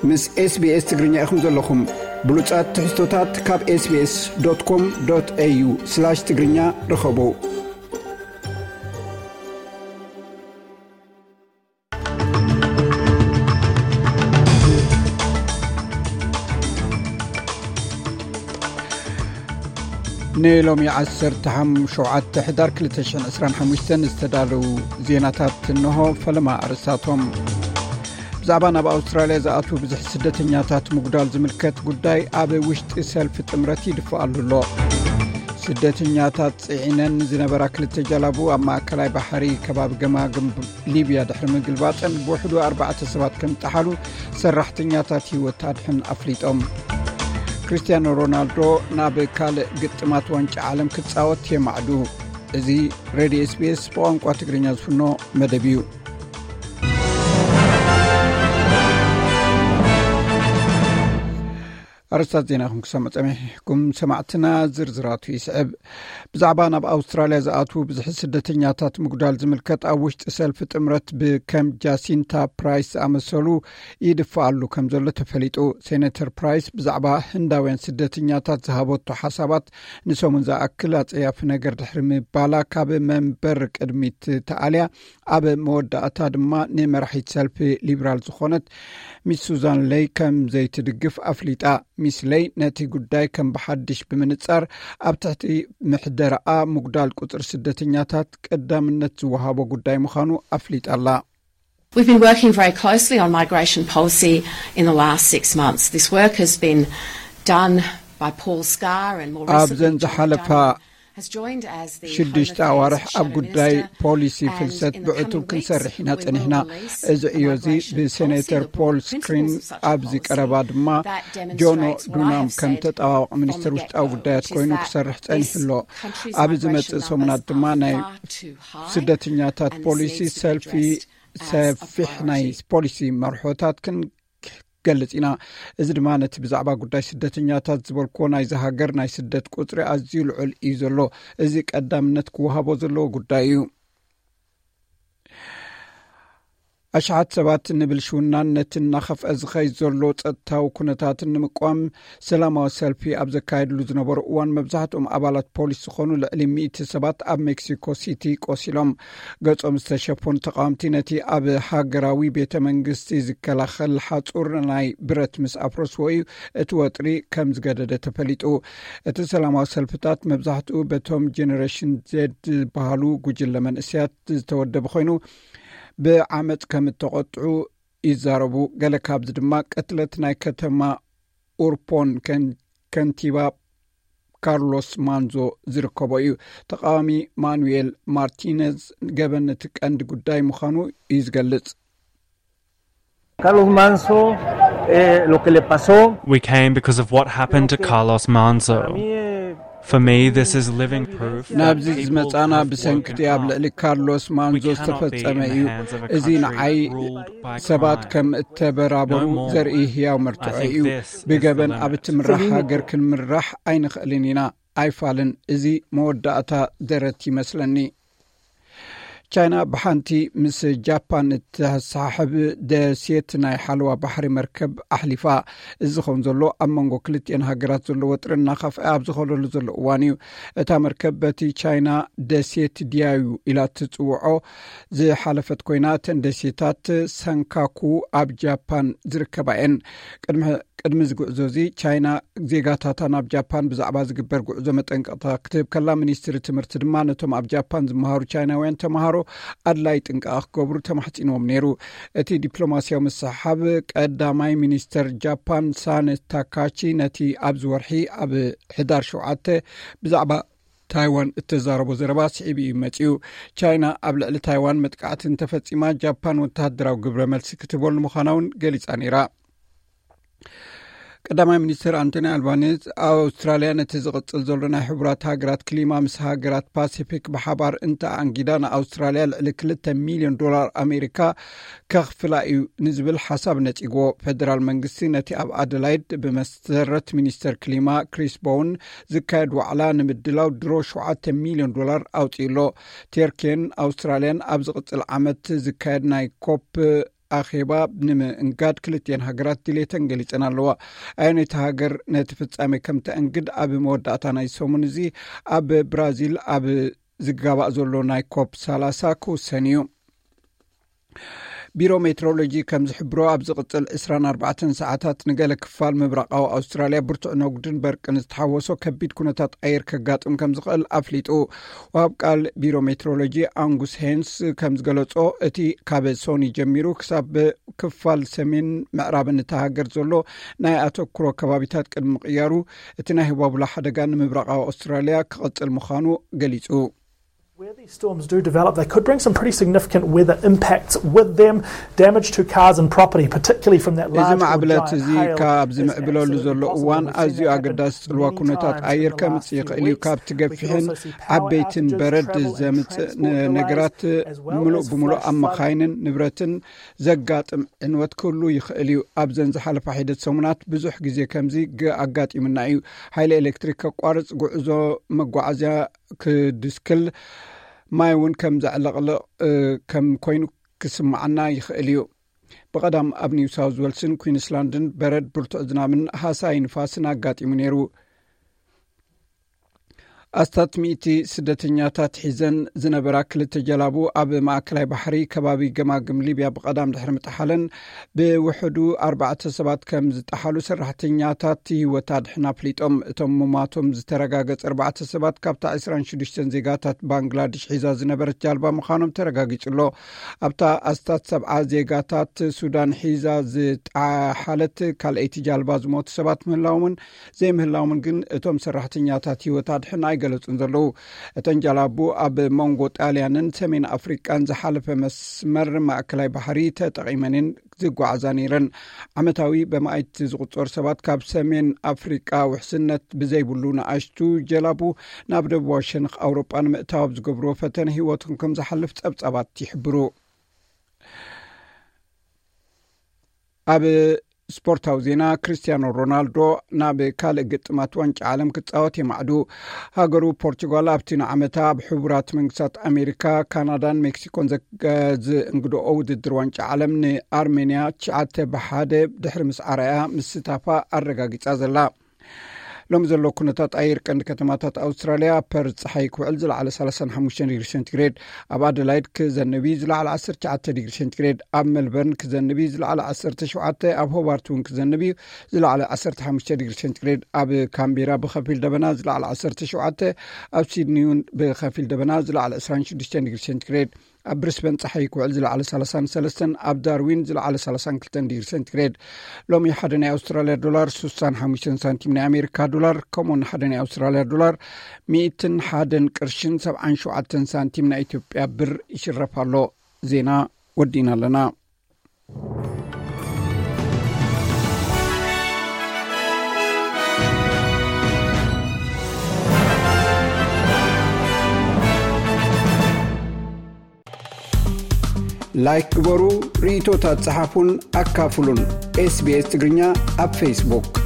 ምስ SBS ትግርኛ ኢኹም ዘለኹም ብሉጻት ትሕዝቶታት ካብ sbs.com.au/ትግርኛ ረኸቡ። ኔሎሚ 17 ሕዳር 2025 ዝተዳለው ዜናታት እንሆ። ፈለማ ኣርእስታቶም ብዛዕባ ናብ ኣውስትራልያ ዝኣቱ ብዙሕ ስደተኛታት ምጉዳል ዝምልከት ጉዳይ ኣብ ውሽጢ ሰልፊ ጥምረት ይድፍኣሉሎ። ስደተኛታት ጽዒነን ዝነበራ ክልተ ጀላቡ ኣብ ማእከላይ ባሕሪ ከባቢ ገማግም ሊብያ ድሕሪ ምግልባጥን ብውሕዱ 4 ሰባት ከም ጠሓሉ ሰራሕተኛታት ህይወት ኣድሕን ኣፍሊጦም። ክርስቲያኖ ሮናልዶ ናብ ካልእ ግጥማት ዋንጫ ዓለም ክጻወት የማዕዱ። እዚ ሬድዮ SBS ብቋንቋ ትግርኛ ዝፍኖ መደብ እዩ። ኣርስታት ዜናኹም ክሰማዕኩም ሰማዕትና ዝርዝራቱ ይስዕብ። ብዛዕባ ናብ ኣውስትራልያ ዝኣቱ ብዙሕ ስደተኛታት ምጉዳል ዝምልከት ኣብ ውሽጢ ሰልፊ ጥምረት ብከም ጃሲንታ ፕራይስ ኣመሰሉ ይድፍኣሉ ከም ዘሎ ተፈሊጡ። ሴኔተር ፕራይስ ብዛዕባ ህንዳውያን ስደተኛታት ዝሃበቶ ሓሳባት ንሰሙን ዝኣክል ኣጸያፊ ነገር ድሕሪ ምባላ ካብ መንበር ቅድሚት ተኣልያ ኣብ መወዳእታ ድማ ንመራሒት ሰልፊ ሊበራል ዝኾነት ሚስ ሱዛን ሌይ ከም ዘይትድግፍ ኣፍሊጣ። ሚስ ሌይ ነቲ ጉዳይ ከም ብሓድሽ ብምንጻር ኣብ ትሕቲ ምሕደረኣ ምጉዳል ቁጥር ስደተኛታት ቀዳምነት ዝወሃቦ ጉዳይ ምዃኑ ኣፍሊጣላ። We've been working very closely on migration policy in the last 6 months. This work has been done by Paul Scar and more recently ሽዱሽተ ኣዋርሕ ኣብ ጉዳይ ፖሊሲ ፍልሰት ብዕቱብ ክንሰርሕ ኢና ጸኒሕና። እዚ እዩ እዚ ብሴኔተር ፖል ስክሪን ኣብዚ ቀረባ ድማ ጆኖ ዱናም ከም ተጠባባቂ ሚኒስትር ውሽጣዊ ጉዳያት ኮይኑ ክሰርሕ ጸኒሕሎ። ኣብ ዝመጽእ ሰሙናት ድማ ናይ ስደተኛታት ፖሊሲ ሰፊሕ ናይ ፖሊሲ መርሖታት ገለጽ ኢና። እዚ ድማ ነቲ ብዛዕባ ጉዳይ ስደተኛታት ዝበልኮ ናይ ዝሃገር ናይ ስደት ቁጽሪ ኣዝዩ ልዑል እዩ ዘሎ። እዚ ቀዳምነት ክወሃቦ ዘለዎ ጉዳይ እዩ። ኣሽዓት ሰባት ንብልሽውናን ነቲ እናኸፍአ ዝኸይድ ዘሎ ጸጥታዊ ኩነታትን ንምቋም ሰላማዊ ሰልፊ ኣብ ዘካየድሉ ዝነበሩ እዋን መብዛሕትኦም ኣባላት ፖሊስ ዝኾኑ ልዕሊ 100 ሰባት ኣብ ሜክሲኮ ሲቲ ቆሲሎም። ገጾም ዝተሸፈኑ ተቃወምቲ ነቲ ኣብ ሃገራዊ ቤተ መንግስቲ ዝከላኸል ሓጹር ናይ ብረት ምስ ኣፍረስዎ እዩ እቲ ወጥሪ ከም ዝገደደ ተፈሊጡ። እቲ ሰላማዊ ሰልፍታት መብዛሕትኡ በቶም ጀነሬሽን ዜድ ዝበሃሉ ጉጅለ መንእስያት ዝተወደበ ኮይኑ ብዓመፅ ከም ተቆጥዑ ይዛረቡ። ገለ ካብዚ ድማ ቀትለት ናይ ከተማ ኡርፖን ከንቲባ ካርሎስ ማንዞ ዝርከቦ እዩ። ተቃዋሚ ማኑኤል ማርቲኔዝ ገበን እቲ ቀንዲ ጉዳይ ምዃኑ እዩ ዝገልጽ። Carlos Manzo, lo que le pasó. We came because of what happened to Carlos Manzo. For me, this is living proof. ናብዚ ዝመጻና ብሰንክቲ ኣብ ልዕሊ ካርሎስ ማንዞ ዝተፈጸመ እዩ። እዚ ንዓይ ሰባት ከም እተበራበሩ ዘርኢ ህያው መርትዖ እዩ። ብገበን ኣብ እትምራሕ ሃገር ክንምራሕ ኣይንኽእልን ኢና ኣይፋልን። እዚ መወዳእታ ደረት ይመስለኒ። ቻይና ብሓንቲ ምስ ጃፓን እተሳሕብ ደሴት ናይ ሓለዋ ባሕሪ መርከብ ኣሕሊፋ። እዚ ኸውን ዘሎ ኣብ መንጎ ክልቲአን ሃገራት ዘሎ ወጥሪ እናኸፍአ ኣብ ዝኸለሉ ዘሎ እዋን እዩ። እታ መርከብ በቲ ቻይና ደሴት ድያዩ ኢላ ትጽውዖ ዝሓለፈት ኮይና እተን ደሴታት ሰንካኩ ኣብ ጃፓን ዝርከባ እየን። ቅድሚ ዝጉዕዞ እዚ ቻይና ዜጋታታ ናብ ጃፓን ብዛዕባ ዝግበር ጉዕዞ መጠንቀቕታ ክትህብ ከላ ሚኒስትሪ ትምህርቲ ድማ ነቶም ኣብ ጃፓን ዝመሃሩ ቻይናውያን ተምሃሮ ኣድላይ ጥንቃቐ ክገብሩ ተማሕፂኖም ነይሩ። እቲ ዲፕሎማስያዊ መሰሓብ ቀዳማይ ሚኒስተር ጃፓን ሳነ ታካቺ ነቲ ኣብዚ ወርሒ ኣብ ሕዳር 7 ብዛዕባ ታይዋን እተዛረቦ ዘረባ ስዒብ እዩ መጺኡ። ቻይና ኣብ ልዕሊ ታይዋን መጥቃዕትን ተፈጺማ ጃፓን ወተሃደራዊ ግብረ መልሲ ክትበሉ ምዃናውን ገሊጻ ነይራ። ቀዳማይ ሚኒስትር አንቶኒ አልባኒዝ ኣውስትራልያ ነቲ ዝቕጽል ዘሎ ናይ ሕቡራት ሃገራት ክሊማ ምስ ሃገራት ፓሲፊክ ብሓባር እንተኣንጊዳ ንኣውስትራልያ ልዕሊ $2 ሚልዮን ኣሜሪካ ከኽፍላ እዩ ንዝብል ሓሳብ ነጺግዎ። ፌደራል መንግስቲ ነቲ ኣብ ኣደላይድ ብመሰረት ሚኒስተር ክሊማ ክሪስ ቦውን ዝካየድ ዋዕላ ንምድላው ድሮ $7 ሚልዮን ኣውፂሎ። ቴርኬን ኣውስትራልያን ኣብ ዝቕጽል ዓመት ዝካየድ ናይ ኮፕ ኣኼባ ንምእንጋድ ክልቲአን ሃገራት ድሌተን ገሊጸን ኣለዋ ኣየነይቲ ሃገር ነቲ ፍጻሜ ከም ተእንግድ ኣብ መወዳእታ ናይ ሰሙን እዚ ኣብ ብራዚል ኣብ ዝጋባእ ዘሎ ናይ ኮፕ 30 ክውሰን እዩ ቢሮ ሜትሮሎጂ ከም ዝሕብሮ ኣብ ዝቕጽል 24 ሰዓታት ንገለ ክፋል ምብራቃዊ ኣውስትራልያ ብርቱዕ ነጉድን በርቅን ዝተሓወሶ ከቢድ ኩነታት ኣየር ከጋጥም ከም ዝኽእል ኣፍሊጡ ወሃብ ቃል ቢሮ ሜትሮሎጂ አንጉስ ሄንስ ከም ዝገለጾ እቲ ካብ ሶኒ ጀሚሩ ክሳብ ክፋል ሰሜን ምዕራብን እተሃገር ዘሎ ናይ ኣተኩሮ ከባቢታት ቅድሚ ምቕያሩ እቲ ናይ ህዋቡላ ሓደጋ ንምብራቃዊ ኣውስትራልያ ክቕጽል ምዃኑ ገሊጹ Where these storms do develop, they could bring some pretty significant weather impacts with them, damage to cars and property, particularly from that large giant hail. ካብ ዝምዕብለሉ ዘሎ እዋን ኣዝዩ ኣገዳሲ ጽልዋ ኩነታት ኣየር ከምጽእ ይኽእል እዩ ካብ ትገፊሕን ዓበይትን በረድ ዘምጽእ ነገራት ሙሉእ ብምሉእ ኣብ መኻይንን ንብረትን ዘጋጥም ዕንወት ክህሉ ይኽእል እዩ ኣብዘን ዝሓለፈ ሒደት ሰሙናት ብዙሕ ግዜ ከምዚ ኣጋጢሙና እዩ ሃይሊ ኤሌክትሪክ ከቋርጽ ጉዕዞ መጓዓዝያ ክድስክል ማይ እውን ከም ዘዕለቕልቕ ከም ኮይኑ ክስማዓና ይኽእል እዩ ብቐዳም ኣብ ኒው ሳውዝ ዌልስን ኩዊንስላንድን በረድ ብርቱዕ ዝናብን ሃሳይ ንፋስን ኣጋጢሙ ነይሩ ኣስታት ሚእቲ ስደተኛታት ሒዘን ዝነበራ ክልተ ጀላቡ ኣብ ማእከላይ ባሕሪ ከባቢ ገማግም ሊብያ ብቐዳም ድሕሪ ምጥሓለን ብውሕዱ 4 ሰባት ከም ዝጠሓሉ ሰራሕተኛታት ህይወት ኣድሕና ፍሊጦም እቶም ሙማቶም ዝተረጋገጸ 4 ሰባት ካብታ 26 ዜጋታት ባንግላዴሽ ሒዛ ዝነበረት ጃልባ ምዃኖም ተረጋጊጹሎ ኣብታ ኣስታት 70 ዜጋታት ሱዳን ሒዛ ዝጠሓለት ካልአይቲ ጃልባ ዝሞቱ ሰባት ምህላውን ዘይምህላውን ግን እቶም ሰራሕተኛታት ህይወት ኣድሕና ገለጹን ዘለዉ እተን ጃላቡ ኣብ መንጎ ጣልያንን ሰሜን ኣፍሪቃን ዝሓለፈ መስመር ማእከላይ ባሕሪ ተጠቒመንን ዝጓዓዛ ነይረን ዓመታዊ በማይት ዝቁጸር ሰባት ካብ ሰሜን ኣፍሪቃ ውሕስነት ብዘይብሉ ንኣሽቱ ጀላቡ ናብ ደቡባዊ ሸነኽ ኣውሮጳ ንምእታው ዝገብሮ ፈተነ ህይወቶም ከም ዝሓልፍ ጸብጻባት ይሕብሩ ኣብ ስፖርታዊ ዜና ክርስቲያኖ ሮናልዶ ናብ ካልእ ግጥማት ዋንጫ ዓለም ክጻወት የማዕዱ ሃገሩ ፖርቱጋል ኣብቲ ንዓመታ ኣብ ሕቡራት መንግስታት ኣሜሪካ ካናዳን ሜክሲኮን ዝእንግድኦ ውድድር ዋንጫ ዓለም ንኣርሜንያ 9-1 ድሕሪ ምስዓርያ ምስታፋ ኣረጋጊጻ ዘላ ሎሚ ዘሎ ኩነታት ኣየር ቀንዲ ከተማታት ኣውስትራልያ ፐርዝ ፀሓይ ክውዕል ዝለዓለ 35 ዲግሪ ሴንቲግሬድ ኣብ ኣደላይድ ክዘንቢ ዝለዓለ 19 ዲግሪ ሴንቲግሬድ ኣብ ሜልበርን ክዘንቢ ዝለዓለ 17 ኣብ ሆባርት እውን ክዘንቢ ዝለዓለ 15 ዲግሪ ሴንቲግሬድ ኣብ ካምቤራ ብኸፊል ደበና ዝለዓለ 17 ኣብ ሲድኒ እውን ብኸፊል ደበና ዝለዓለ 26 ዲግሪ ሴንቲግሬድ ኣብ ብሪስበን ፀሓይ ክውዕል ዝለዓለ 33 ኣብ ዳርዊን ዝለዓለ 32 ዲግሪ ሴንቲግሬድ ሎሚ ሓደ ናይ ኣውስትራልያ ዶላር 65 ሳንቲም ናይ ኣሜሪካ ዶላር ከምኡውን ሓደ ናይ ኣውስትራልያ ዶላር 101 ቅርሽን 77 ሳንቲም ናይ ኢትዮጵያ ብር ይሽረፍ ኣሎ ዜና ወዲና ኣለና ላይክ ግበሩ ሪቶታት ጸሓፉን ኣካፍሉን SBS ትግርኛ ኣብ ፌስቡክ